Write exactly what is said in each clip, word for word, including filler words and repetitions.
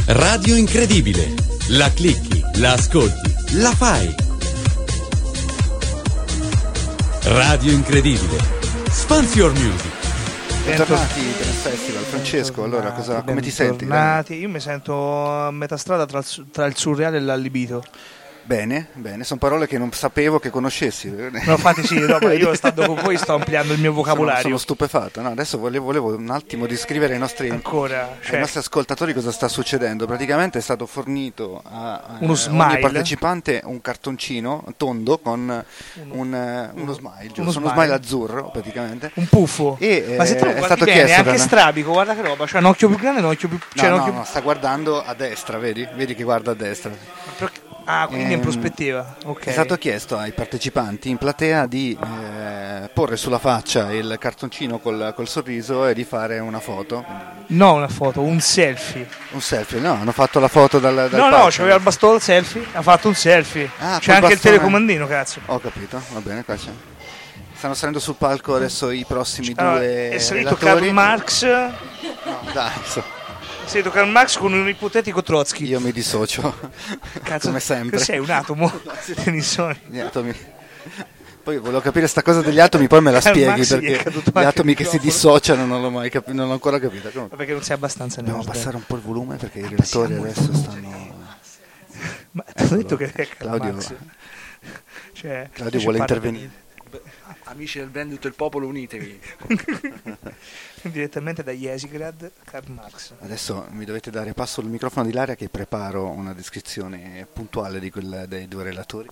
Radio Incredibile. La clicchi, la ascolti, la fai. Radio Incredibile. Spans your music. Bentornati per il festival, Francesco. Allora, cosa, come ti senti? Bentornati. Io mi sento a metà strada tra il, tra il surreale e l'allibito. Bene, bene, sono parole che non sapevo che conoscessi. No, infatti sì, no, ma io stando con voi sto ampliando il mio vocabolario. Sono, sono stupefatto. No, adesso volevo, volevo un attimo descrivere ai nostri, Ancora, cioè, ai nostri ascoltatori cosa sta succedendo. Praticamente è stato fornito a, a uno ogni smile. partecipante un cartoncino tondo con un, un, uno smile, giusto? Uno, smile. uno smile azzurro praticamente. Un puffo. E, ma se tu eh, lo è stato bene, chiesto è anche da... strabico, guarda che roba, c'è un occhio più grande e un occhio più... No, cioè no, un occhio no, più... sta guardando a destra, vedi? Vedi che guarda a destra. Ah, quindi Ehm, in prospettiva. Okay. È stato chiesto ai partecipanti in platea di eh, porre sulla faccia il cartoncino col, col sorriso e di fare una foto. No, una foto, un selfie. Un selfie, no, hanno fatto la foto dal, dal No, palco. no, c'aveva il bastone, il selfie, ha fatto un selfie. Ah, c'è col anche bastone. il telecomandino, cazzo. Ho capito, va bene, qua c'è. Stanno salendo sul palco adesso i prossimi Allora, due è salito relatori. Karl Marx. No, dai, so. È salito Karl Marx con un ipotetico Trotsky. Io mi dissocio, Cazzo, come sempre. che sei un atomo? Tennisoni. Gli atomi. Poi volevo capire sta cosa degli atomi, poi me la Karl spieghi Marx gli è perché caduto gli anche atomi il che si microfono. dissociano non l'ho mai capito, non l'ho ancora capito. Comunque. Perché non sei abbastanza Dobbiamo nerd. abbassare un po' il volume perché i relatori adesso stanno. Ma ti ho detto che è Karl Claudio, Marx. Cioè, Claudio ci vuole parla intervenire. Amici del brand tutto il popolo, unitevi. direttamente da Jesigrad, Karl Marx. Adesso mi dovete dare passo al microfono di Ilaria che preparo una descrizione puntuale di quella dei due relatori.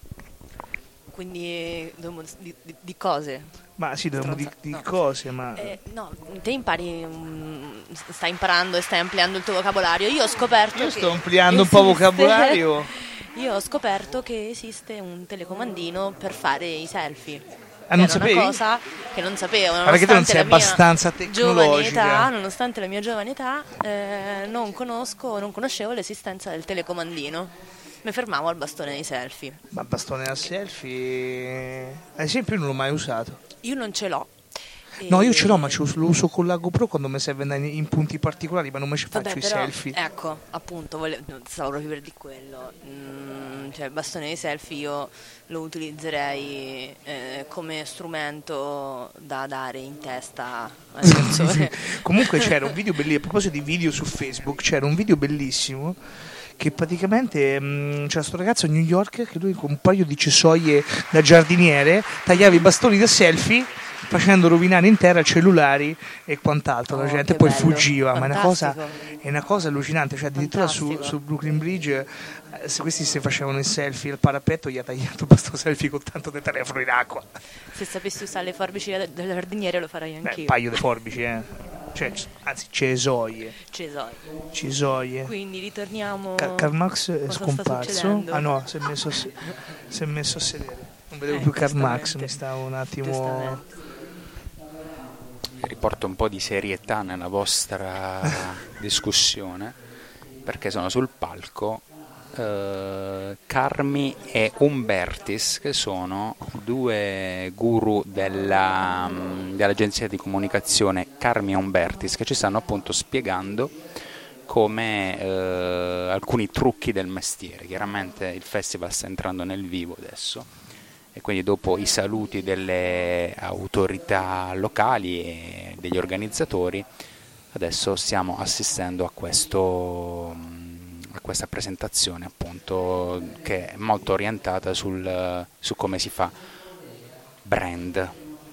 Quindi dobbiamo di, di, di cose. Ma sì, dobbiamo di, di No. cose, ma Eh, no, te impari, mm, stai imparando e stai ampliando il tuo vocabolario. Io ho scoperto io che sto ampliando un po' esiste- vocabolario. Io ho scoperto che esiste un telecomandino per fare i selfie. Ah, non Era sapevi? una cosa che non sapevo. Ma perché tu non nonostante sei la mia abbastanza giovane tecnologica? età, nonostante la mia giovane età, eh, non conosco, non conoscevo l'esistenza del telecomandino. Mi fermavo al bastone dei selfie. Ma bastone da selfie, ad esempio, io non l'ho mai usato. Io non ce l'ho. No, io E- ce l'ho, ma ce lo uso con la GoPro quando mi serve andare in punti particolari, ma non mi ci faccio Vabbè, i però, selfie. Ecco, appunto, vole- stavo proprio per di quello. Mm, cioè, il bastone dei selfie io lo utilizzerei eh, come strumento da dare in testa alle persone. Comunque c'era un video bellissimo, a proposito di video su Facebook, c'era un video bellissimo che praticamente mh, c'era sto ragazzo a New York che lui con un paio di cesoie da giardiniere tagliava i bastoni da selfie facendo rovinare in terra cellulari e quant'altro, la Oh, gente che poi bello. fuggiva, ma è una, cosa, Fantastico. è una cosa allucinante, cioè addirittura su, Fantastico. su Brooklyn Bridge eh, se questi si facevano i selfie al parapetto gli ha tagliato questo selfie con tanto di telefono in acqua. Se sapessi usare le forbici del del giardiniere lo farei Beh, anch'io. un paio di forbici, eh. Cioè, anzi, cesoie. Cesoie. Cesoie. Quindi ritorniamo. Car- Karl Marx è Cosa sta scomparso. succedendo? Ah no, si è messo, a se- si è messo a sedere. Non vedevo Eh, più Karl Marx, giustamente. mi stavo un attimo. Giustamente. Riporto un po' di serietà nella vostra discussione, perché sono sul palco eh, Carmi e Umbertis, che sono due guru della, mh, dell'agenzia di comunicazione Carmi e Umbertis, che ci stanno appunto spiegando come eh, alcuni trucchi del mestiere. Chiaramente il festival sta entrando nel vivo adesso, e quindi dopo i saluti delle autorità locali e degli organizzatori adesso stiamo assistendo a questo a questa presentazione, appunto, che è molto orientata sul, su come si fa brand.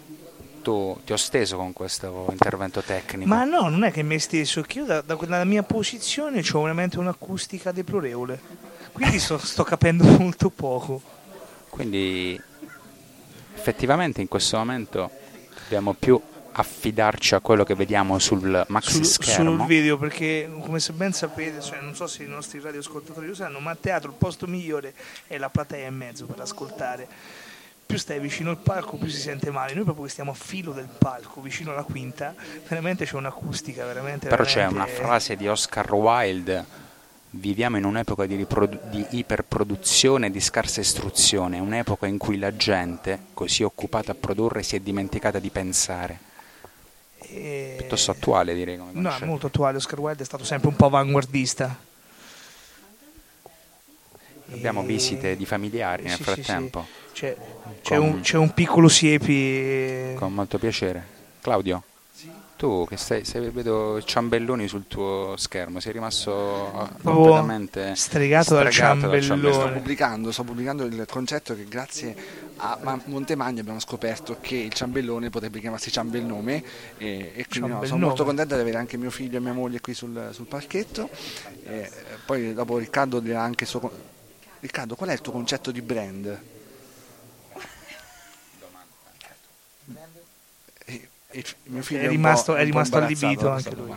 Tu ti ho steso con questo intervento tecnico. Ma no, non è che mi stesso, che io da, da quella mia posizione ho veramente un'acustica deplorevole. Quindi sto, sto capendo molto poco. Quindi effettivamente in questo momento dobbiamo più affidarci a quello che vediamo sul maxi Sul, schermo. sul video, perché come se ben sapete, cioè, non so se i nostri radioascoltatori lo sanno, ma a teatro il posto migliore è la platea in mezzo per ascoltare. Più stai vicino al palco più si sente male. Noi proprio che stiamo a filo del palco, vicino alla quinta, veramente c'è un'acustica veramente. Però c'è veramente... una frase di Oscar Wilde: viviamo in un'epoca di, riprodu- di iperproduzione e di scarsa istruzione, un'epoca in cui la gente, così occupata a produrre, si è dimenticata di pensare. E... Piuttosto attuale, direi. Come No, è concetto. molto attuale. Oscar Wilde è stato sempre un po' avanguardista. Abbiamo visite di familiari nel sì, frattempo. Sì, sì. C'è, c'è, un, c'è un piccolo siepi. Con molto piacere. Claudio? Sì. Tu che stai, stai, vedo ciambelloni sul tuo schermo, sei rimasto completamente stregato dal ciambellone. ciambellone. Sto pubblicando, sto pubblicando il concetto che grazie a Montemagno abbiamo scoperto che il ciambellone potrebbe chiamarsi ciambelnome e, e quindi no, sono molto contento di avere anche mio figlio e mia moglie qui sul, sul palchetto. E poi dopo Riccardo dirà anche il suo. Riccardo, qual è il tuo concetto di brand? E, e mio figlio è rimasto, è, è rimasto allibito anche lui.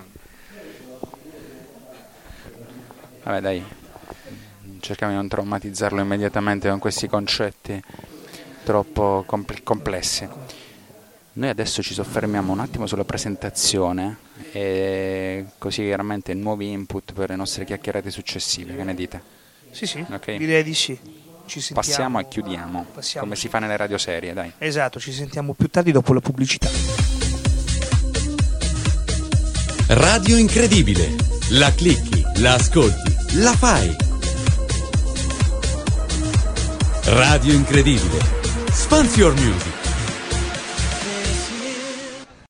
Vabbè dai, cerchiamo di non traumatizzarlo immediatamente con questi concetti troppo compl- complessi. Noi adesso ci soffermiamo un attimo sulla presentazione e così chiaramente nuovi input per le nostre chiacchierate successive, che ne dite? Sì, sì, okay. Direi di sì. Ci sentiamo. Passiamo e chiudiamo, Passiamo. come si fa nelle radioserie, dai. Esatto, ci sentiamo più tardi dopo la pubblicità. Radio Incredibile, la clicchi, la ascolti, la fai. Radio Incredibile, Spans Your Music.